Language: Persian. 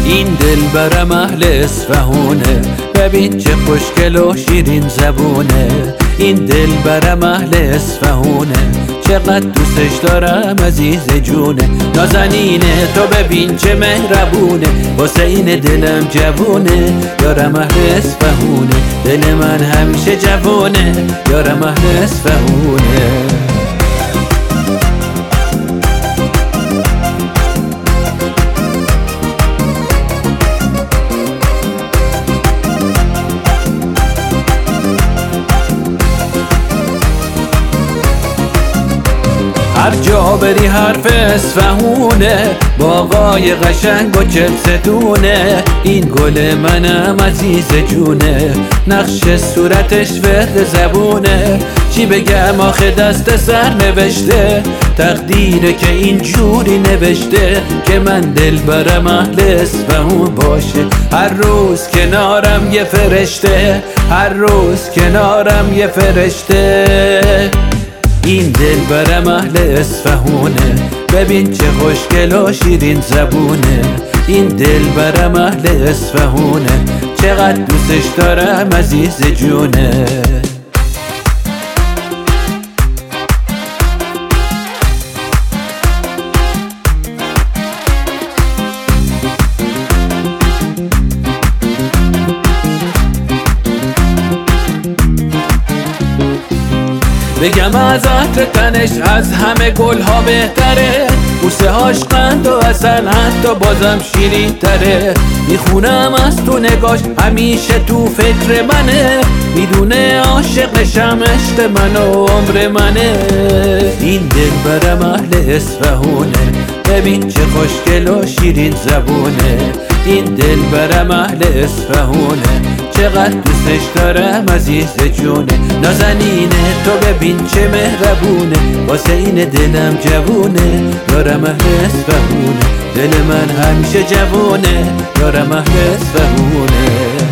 این دل برم اهل اصفهونه، ببین چه خوشگل و شیرین زبونه. این دل برم اهل اصفهونه، چقدر دوستش دارم عزیز جونه. نازنینه تو ببین چه مهربونه، واسه این دلم جوونه. یارم اهل اصفهونه، دل من همیشه جوونه. یارم اهل اصفهونه. هر جا بری حرف اصفهونه، باغای قشنگ و چلستونه. این گل منم عزیز جونه، نقش صورتش ورد زبونه. چی بگم آخه دست سر نوشته، تقدیره که اینجوری نوشته که من دل برم اهل اصفهون باشه. هر روز کنارم یه فرشته، هر روز کنارم یه فرشته. این دل برم اهل اصفهونه، ببین چه خوشگل و شیرین زبونه. این دل برم اهل اصفهونه، چقدر دوستش دارم عزیز جونه. بگم از عطر تنش از همه گلها بهتره، بوسه هاش قند و اصل حتی بازم شیرین تره. میخونم از تو نگاش همیشه تو فکر منه، میدونه عاشقشم عشق من و عمر منه. این دل برم اهل اصفهونه، ببین چه خوشگل و شیرین زبونه. این دل برم اهل اصفهونه، چقدر دوستش دارم عزیز جونه. نازنینه تو ببین چه مهربونه، واسه این دلم جوونه. یارم اهل اصفهونه، دل من همیشه جوونه. یارم اهل اصفهونه.